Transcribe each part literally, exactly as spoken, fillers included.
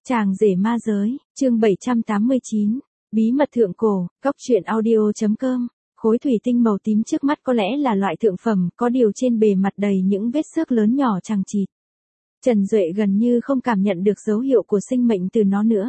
Chàng rể ma giới, chương bảy trăm tám mươi chín, bí mật thượng cổ, cóc truyện audio.com, khối thủy tinh màu tím trước mắt có lẽ là loại thượng phẩm, có điều trên bề mặt đầy những vết xước lớn nhỏ chằng chịt. Trần Duệ gần như không cảm nhận được dấu hiệu của sinh mệnh từ nó nữa.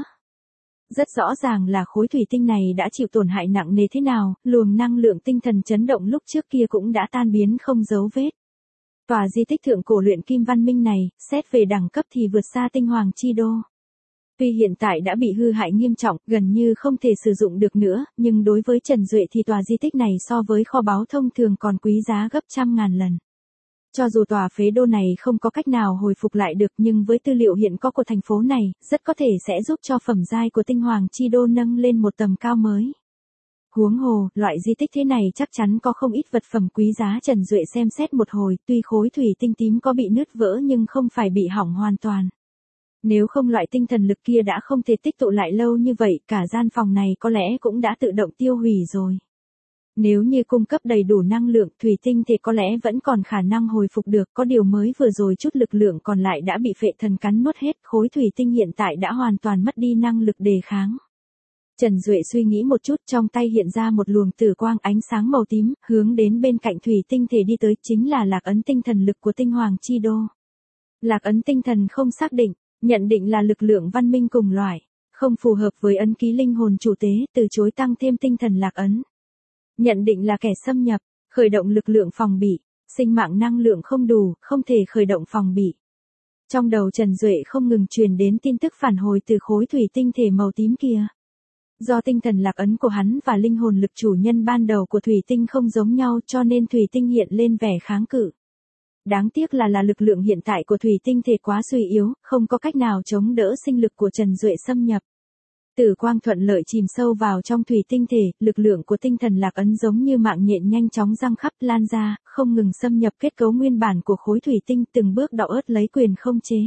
Rất rõ ràng là khối thủy tinh này đã chịu tổn hại nặng nề thế nào, luồng năng lượng tinh thần chấn động lúc trước kia cũng đã tan biến không dấu vết. Tòa di tích thượng cổ luyện kim văn minh này, xét về đẳng cấp thì vượt xa tinh hoàng chi đô. Tuy hiện tại đã bị hư hại nghiêm trọng, gần như không thể sử dụng được nữa, nhưng đối với Trần Duệ thì tòa di tích này so với kho báu thông thường còn quý giá gấp trăm ngàn lần. Cho dù tòa phế đô này không có cách nào hồi phục lại được, nhưng với tư liệu hiện có của thành phố này, rất có thể sẽ giúp cho phẩm giai của tinh hoàng chi đô nâng lên một tầm cao mới. Huống hồ, loại di tích thế này chắc chắn có không ít vật phẩm quý giá. Trần Duệ xem xét một hồi, tuy khối thủy tinh tím có bị nứt vỡ nhưng không phải bị hỏng hoàn toàn. Nếu không loại tinh thần lực kia đã không thể tích tụ lại lâu như vậy, cả gian phòng này có lẽ cũng đã tự động tiêu hủy rồi. Nếu như cung cấp đầy đủ năng lượng, thủy tinh thì có lẽ vẫn còn khả năng hồi phục được, có điều mới vừa rồi chút lực lượng còn lại đã bị phệ thần cắn nuốt hết, khối thủy tinh hiện tại đã hoàn toàn mất đi năng lực đề kháng. Trần Duệ suy nghĩ một chút, trong tay hiện ra một luồng tử quang ánh sáng màu tím, hướng đến bên cạnh thủy tinh thể đi tới, chính là lạc ấn tinh thần lực của tinh hoàng chi đô. Lạc ấn tinh thần không xác định, nhận định là lực lượng văn minh cùng loại, không phù hợp với ấn ký linh hồn chủ tế, từ chối tăng thêm tinh thần lạc ấn. Nhận định là kẻ xâm nhập, khởi động lực lượng phòng bị, sinh mạng năng lượng không đủ, không thể khởi động phòng bị. Trong đầu Trần Duệ không ngừng truyền đến tin tức phản hồi từ khối thủy tinh thể màu tím kia. Do tinh thần lạc ấn của hắn và linh hồn lực chủ nhân ban đầu của thủy tinh không giống nhau, cho nên thủy tinh hiện lên vẻ kháng cự. Đáng tiếc là là lực lượng hiện tại của thủy tinh thể quá suy yếu, không có cách nào chống đỡ sinh lực của Trần Duệ xâm nhập. Tử quang thuận lợi chìm sâu vào trong thủy tinh thể, lực lượng của tinh thần lạc ấn giống như mạng nhện nhanh chóng giăng khắp lan ra, không ngừng xâm nhập kết cấu nguyên bản của khối thủy tinh, từng bước đọ ớt lấy quyền không chế.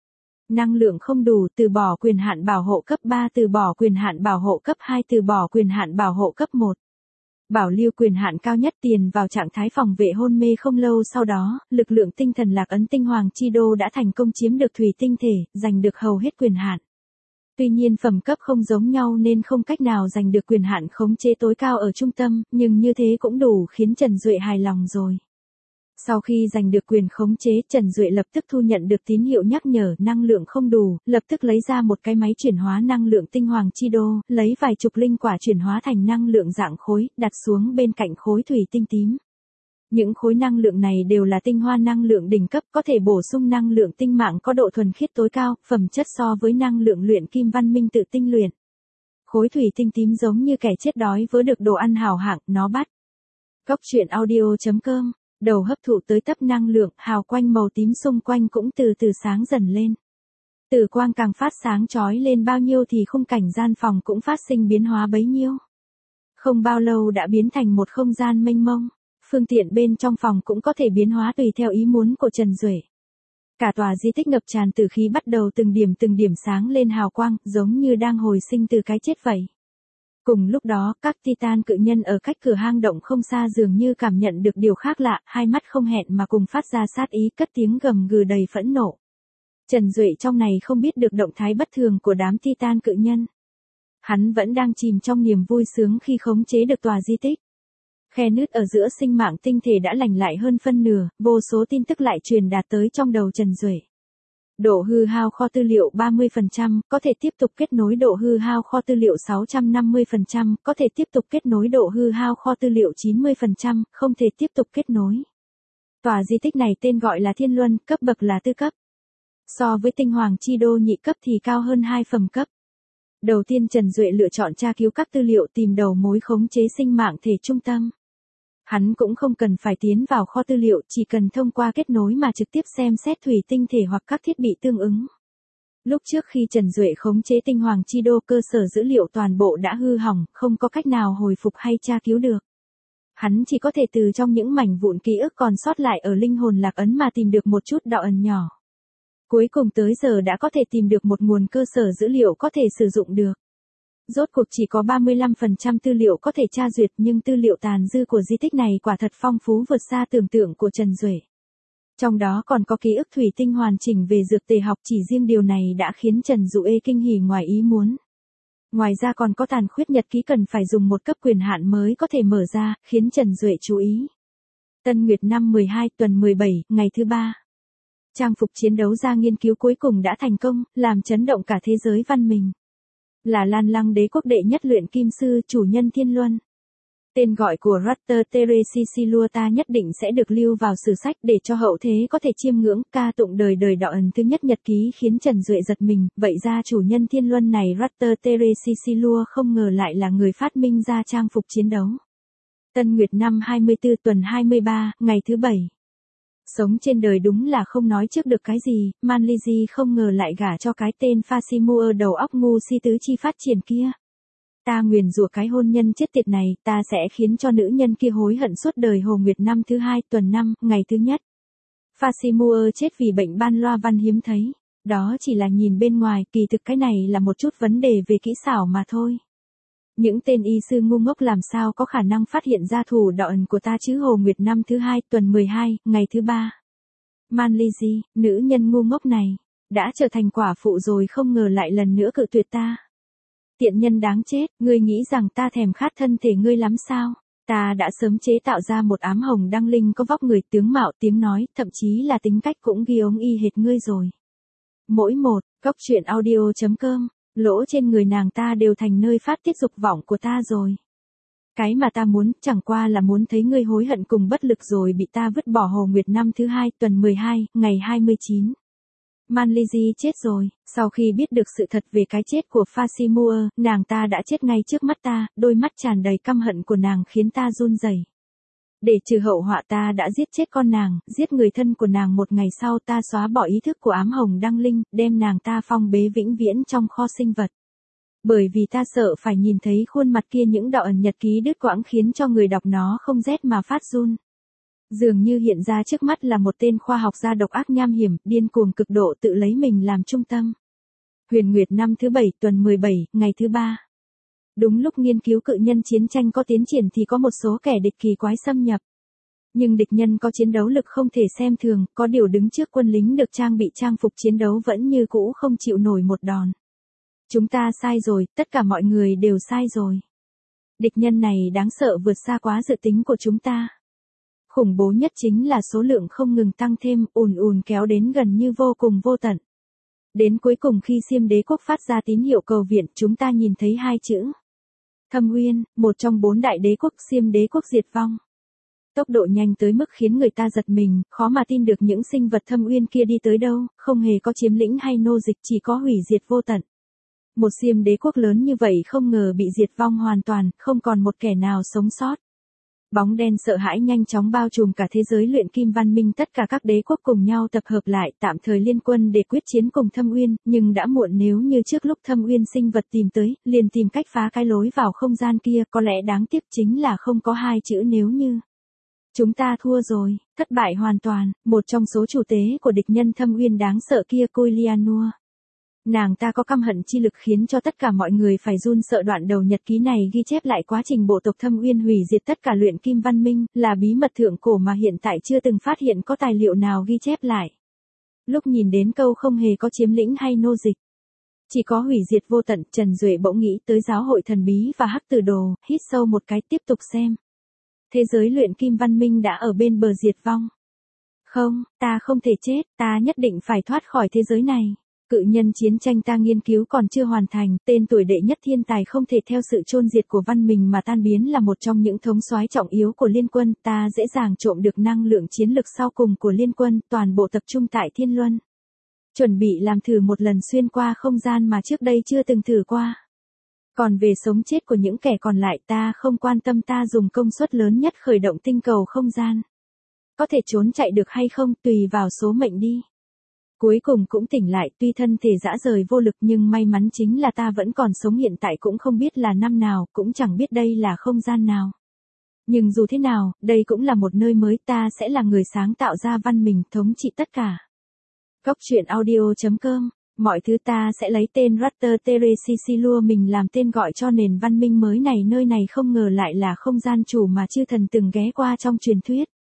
Năng lượng không đủ, từ bỏ quyền hạn bảo hộ cấp ba, từ bỏ quyền hạn bảo hộ cấp hai, từ bỏ quyền hạn bảo hộ cấp một. Bảo lưu quyền hạn cao nhất, tiền vào trạng thái phòng vệ hôn mê. Không lâu sau đó, lực lượng tinh thần lạc ấn tinh hoàng chi đô đã thành công chiếm được thủy tinh thể, giành được hầu hết quyền hạn. Tuy nhiên phẩm cấp không giống nhau nên không cách nào giành được quyền hạn khống chế tối cao ở trung tâm, nhưng như thế cũng đủ khiến Trần Duệ hài lòng rồi. Sau khi giành được quyền khống chế, Trần Duệ lập tức thu nhận được tín hiệu nhắc nhở năng lượng không đủ, lập tức lấy ra một cái máy chuyển hóa năng lượng tinh hoàng chi đô, lấy vài chục linh quả chuyển hóa thành năng lượng dạng khối, đặt xuống bên cạnh khối thủy tinh tím. Những khối năng lượng này đều là tinh hoa năng lượng đỉnh cấp, có thể bổ sung năng lượng tinh mạng có độ thuần khiết tối cao, phẩm chất so với năng lượng luyện kim văn minh tự tinh luyện. Khối thủy tinh tím giống như kẻ chết đói vớ được đồ ăn hào hạng, nó bắt. Cóc truyện audio.com, đầu hấp thụ tới tấp năng lượng, hào quanh màu tím xung quanh cũng từ từ sáng dần lên. Tử quang càng phát sáng chói lên bao nhiêu thì khung cảnh gian phòng cũng phát sinh biến hóa bấy nhiêu. Không bao lâu đã biến thành một không gian mênh mông. Phương tiện bên trong phòng cũng có thể biến hóa tùy theo ý muốn của Trần Duệ. Cả tòa di tích ngập tràn tử khí bắt đầu từng điểm từng điểm sáng lên hào quang, giống như đang hồi sinh từ cái chết vậy. Cùng lúc đó, các Titan cự nhân ở cách cửa hang động không xa dường như cảm nhận được điều khác lạ, hai mắt không hẹn mà cùng phát ra sát ý, cất tiếng gầm gừ đầy phẫn nộ. Trần Duệ trong này không biết được động thái bất thường của đám Titan cự nhân. Hắn vẫn đang chìm trong niềm vui sướng khi khống chế được tòa di tích. Khe nứt ở giữa sinh mạng tinh thể đã lành lại hơn phân nửa, vô số tin tức lại truyền đạt tới trong đầu Trần Duệ. Độ hư hao kho tư liệu ba mươi phần trăm, có thể tiếp tục kết nối. Độ hư hao kho tư liệu sáu trăm năm mươi phần trăm, có thể tiếp tục kết nối. Độ hư hao kho tư liệu chín mươi phần trăm, không thể tiếp tục kết nối. Tòa di tích này tên gọi là Thiên Luân, cấp bậc là tư cấp. So với tinh hoàng chi đô nhị cấp thì cao hơn hai phẩm cấp. Đầu tiên Trần Duệ lựa chọn tra cứu các tư liệu, tìm đầu mối khống chế sinh mạng thể trung tâm. Hắn cũng không cần phải tiến vào kho tư liệu, chỉ cần thông qua kết nối mà trực tiếp xem xét thủy tinh thể hoặc các thiết bị tương ứng. Lúc trước khi Trần Duệ khống chế tinh hoàng chi đô, cơ sở dữ liệu toàn bộ đã hư hỏng, không có cách nào hồi phục hay tra cứu được. Hắn chỉ có thể từ trong những mảnh vụn ký ức còn sót lại ở linh hồn lạc ấn mà tìm được một chút đạo ẩn nhỏ. Cuối cùng tới giờ đã có thể tìm được một nguồn cơ sở dữ liệu có thể sử dụng được. Rốt cuộc chỉ có ba mươi lăm phần trăm tư liệu có thể tra duyệt, nhưng tư liệu tàn dư của di tích này quả thật phong phú vượt xa tưởng tượng của Trần Duệ. Trong đó còn có ký ức thủy tinh hoàn chỉnh về dược tề học, chỉ riêng điều này đã khiến Trần Dụ Ê kinh hỉ ngoài ý muốn. Ngoài ra còn có tàn khuyết nhật ký cần phải dùng một cấp quyền hạn mới có thể mở ra, khiến Trần Duệ chú ý. Tân Nguyệt năm mười hai tuần mười bảy, ngày thứ ba. Trang phục chiến đấu ra nghiên cứu cuối cùng đã thành công, làm chấn động cả thế giới văn minh. Là Lan Lăng đế quốc đệ nhất luyện kim sư, chủ nhân Thiên Luân. Tên gọi của Rutter Teresicilua ta nhất định sẽ được lưu vào sử sách để cho hậu thế có thể chiêm ngưỡng. Ca tụng đời đời đọ ẩn thứ nhất nhật ký khiến Trần Duệ giật mình, vậy ra chủ nhân Thiên Luân này Rutter Teresicilua không ngờ lại là người phát minh ra trang phục chiến đấu. Tân Nguyệt năm hai mươi tư tuần hai mươi ba, ngày thứ bảy. Sống trên đời đúng là không nói trước được cái gì, Manlizi không ngờ lại gả cho cái tên Fasimua đầu óc ngu si tứ chi phát triển kia. Ta nguyền rủa cái hôn nhân chết tiệt này, ta sẽ khiến cho nữ nhân kia hối hận suốt đời. Hồ Nguyệt năm thứ hai tuần năm, ngày thứ nhất. Fasimua chết vì bệnh ban loa văn hiếm thấy. Đó chỉ là nhìn bên ngoài, kỳ thực cái này là một chút vấn đề về kỹ xảo mà thôi. Những tên y sư ngu ngốc làm sao có khả năng phát hiện ra thủ đoạn của ta chứ. Hồ Nguyệt năm thứ hai tuần mười hai, ngày thứ ba. Manlizi, nữ nhân ngu ngốc này, đã trở thành quả phụ rồi, không ngờ lại lần nữa cự tuyệt ta. Tiện nhân đáng chết, ngươi nghĩ rằng ta thèm khát thân thể ngươi lắm sao? Ta đã sớm chế tạo ra một ám hồng đăng linh có vóc người, tướng mạo, tiếng nói, thậm chí là tính cách cũng ghi ống y hệt ngươi rồi. Mỗi một, góc truyện audio chấm com, lỗ trên người nàng ta đều thành nơi phát tiết dục vọng của ta rồi. Cái mà ta muốn, chẳng qua là muốn thấy ngươi hối hận cùng bất lực rồi bị ta vứt bỏ. Hồ Nguyệt năm thứ hai tuần mười hai, ngày hai mươi chín. Manlizi chết rồi. Sau khi biết được sự thật về cái chết của Fasimua, nàng ta đã chết ngay trước mắt ta, đôi mắt tràn đầy căm hận của nàng khiến ta run rẩy. Để trừ hậu họa ta đã giết chết con nàng, giết người thân của nàng. Một ngày sau ta xóa bỏ ý thức của ám hồng đăng linh, đem nàng ta phong bế vĩnh viễn trong kho sinh vật. Bởi vì ta sợ phải nhìn thấy khuôn mặt kia, những đạo ẩn nhật ký đứt quãng khiến cho người đọc nó không rét mà phát run. Dường như hiện ra trước mắt là một tên khoa học gia độc ác nham hiểm, điên cuồng cực độ, tự lấy mình làm trung tâm. Huyền Nguyệt năm thứ bảy tuần mười bảy, ngày thứ ba. Đúng lúc nghiên cứu cự nhân chiến tranh có tiến triển thì có một số kẻ địch kỳ quái xâm nhập. Nhưng địch nhân có chiến đấu lực không thể xem thường, có điều đứng trước quân lính được trang bị trang phục chiến đấu vẫn như cũ không chịu nổi một đòn. Chúng ta sai rồi, tất cả mọi người đều sai rồi. Địch nhân này đáng sợ vượt xa quá dự tính của chúng ta. Khủng bố nhất chính là số lượng không ngừng tăng thêm, ùn ùn kéo đến gần như vô cùng vô tận. Đến cuối cùng khi Xiêm đế quốc phát ra tín hiệu cầu viện, chúng ta nhìn thấy hai chữ. Thâm Uyên, một trong bốn đại đế quốc. Xiêm đế quốc diệt vong. Tốc độ nhanh tới mức khiến người ta giật mình, khó mà tin được những sinh vật Thâm Uyên kia đi tới đâu, không hề có chiếm lĩnh hay nô dịch, chỉ có hủy diệt vô tận. Một Xiêm đế quốc lớn như vậy không ngờ bị diệt vong hoàn toàn, không còn một kẻ nào sống sót. Bóng đen sợ hãi nhanh chóng bao trùm cả thế giới luyện kim văn minh, tất cả các đế quốc cùng nhau tập hợp lại, tạm thời liên quân để quyết chiến cùng Thâm Uyên, nhưng đã muộn. Nếu như trước lúc Thâm Uyên sinh vật tìm tới, liền tìm cách phá cái lối vào không gian kia, có lẽ đáng tiếc chính là không có hai chữ nếu như. Chúng ta thua rồi, thất bại hoàn toàn. Một trong số chủ tế của địch nhân Thâm Uyên đáng sợ kia, Coilianua. Nàng ta có căm hận chi lực khiến cho tất cả mọi người phải run sợ. Đoạn đầu nhật ký này ghi chép lại quá trình bộ tộc Thâm Uyên hủy diệt tất cả luyện kim văn minh, là bí mật thượng cổ mà hiện tại chưa từng phát hiện có tài liệu nào ghi chép lại. Lúc nhìn đến câu không hề có chiếm lĩnh hay nô dịch, chỉ có hủy diệt vô tận, Trần Duệ bỗng nghĩ tới giáo hội thần bí và hắc tử đồ, hít sâu một cái tiếp tục xem. Thế giới luyện kim văn minh đã ở bên bờ diệt vong. Không, ta không thể chết, ta nhất định phải thoát khỏi thế giới này. Cự nhân chiến tranh ta nghiên cứu còn chưa hoàn thành, tên tuổi đệ nhất thiên tài không thể theo sự chôn diệt của văn minh mà tan biến, là một trong những thống soái trọng yếu của liên quân. Ta dễ dàng trộm được năng lượng chiến lực sau cùng của liên quân, toàn bộ tập trung tại Thiên Luân. Chuẩn bị làm thử một lần xuyên qua không gian mà trước đây chưa từng thử qua. Còn về sống chết của những kẻ còn lại ta không quan tâm, ta dùng công suất lớn nhất khởi động tinh cầu không gian. Có thể trốn chạy được hay không tùy vào số mệnh đi. Cuối cùng cũng tỉnh lại, tuy thân thể dã rời vô lực nhưng may mắn chính là ta vẫn còn sống, hiện tại cũng không biết là năm nào, cũng chẳng biết đây là không gian nào. Nhưng dù thế nào, đây cũng là một nơi mới, ta sẽ là người sáng tạo ra văn minh, thống trị tất cả. Góc truyện audio chấm com, mọi thứ ta sẽ lấy tên Rutter Teresicilua mình làm tên gọi cho nền văn minh mới này. Nơi này không ngờ lại là không gian chủ mà chư thần từng ghé qua trong truyền thuyết.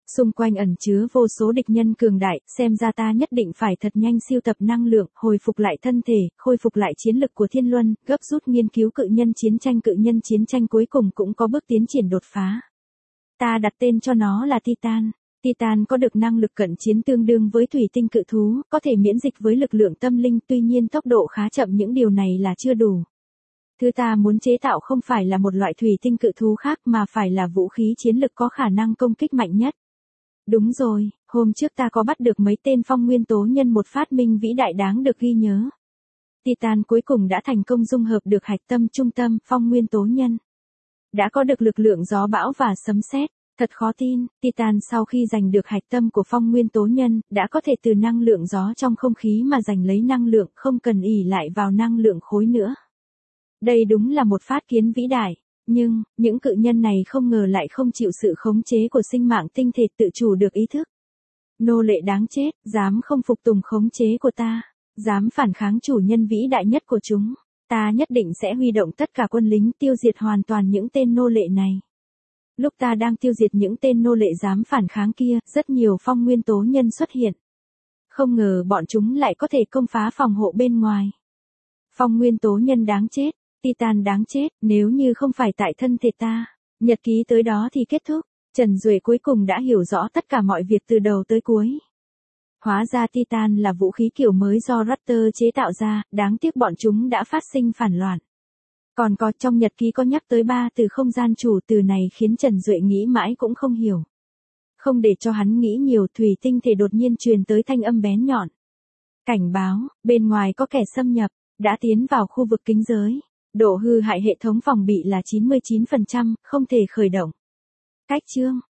Xung quanh ẩn chứa vô số địch nhân cường đại, xem ra ta nhất định phải thật nhanh siêu tập năng lượng, hồi phục lại thân thể, khôi phục lại chiến lực của Thiên Luân, gấp rút nghiên cứu cự nhân chiến tranh. Cự nhân chiến tranh cuối cùng cũng có bước tiến triển đột phá. Ta đặt tên cho nó là Titan. Titan có được năng lực cận chiến tương đương với thủy tinh cự thú, có thể miễn dịch với lực lượng tâm linh, tuy nhiên tốc độ khá chậm, những điều này là chưa đủ. Thứ ta muốn chế tạo không phải là một loại thủy tinh cự thú khác mà phải là vũ khí chiến lực có khả năng công kích mạnh nhất. Đúng rồi, hôm trước ta có bắt được mấy tên phong nguyên tố nhân, một phát minh vĩ đại đáng được ghi nhớ. Titan cuối cùng đã thành công dung hợp được hạch tâm trung tâm phong nguyên tố nhân. Đã có được lực lượng gió bão và sấm sét. Thật khó tin, Titan sau khi giành được hạch tâm của phong nguyên tố nhân, đã có thể từ năng lượng gió trong không khí mà giành lấy năng lượng, không cần ỷ lại vào năng lượng khối nữa. Đây đúng là một phát kiến vĩ đại, nhưng, những cự nhân này không ngờ lại không chịu sự khống chế của sinh mạng tinh thể, tự chủ được ý thức. Nô lệ đáng chết, dám không phục tùng khống chế của ta, dám phản kháng chủ nhân vĩ đại nhất của chúng, ta nhất định sẽ huy động tất cả quân lính tiêu diệt hoàn toàn những tên nô lệ này. Lúc ta đang tiêu diệt những tên nô lệ dám phản kháng kia, rất nhiều phong nguyên tố nhân xuất hiện. Không ngờ bọn chúng lại có thể công phá phòng hộ bên ngoài. Phong nguyên tố nhân đáng chết, Titan đáng chết, nếu như không phải tại thân thể ta, nhật ký tới đó thì kết thúc. Trần Duệ cuối cùng đã hiểu rõ tất cả mọi việc từ đầu tới cuối. Hóa ra Titan là vũ khí kiểu mới do Raptor chế tạo ra, đáng tiếc bọn chúng đã phát sinh phản loạn. Còn có trong nhật ký có nhắc tới ba từ không gian chủ, từ này khiến Trần Duệ nghĩ mãi cũng không hiểu. Không để cho hắn nghĩ nhiều, thủy tinh thể đột nhiên truyền tới thanh âm bén nhọn. Cảnh báo, bên ngoài có kẻ xâm nhập, đã tiến vào khu vực kính giới. Độ hư hại hệ thống phòng bị là chín mươi chín phần trăm, không thể khởi động. Cách chương,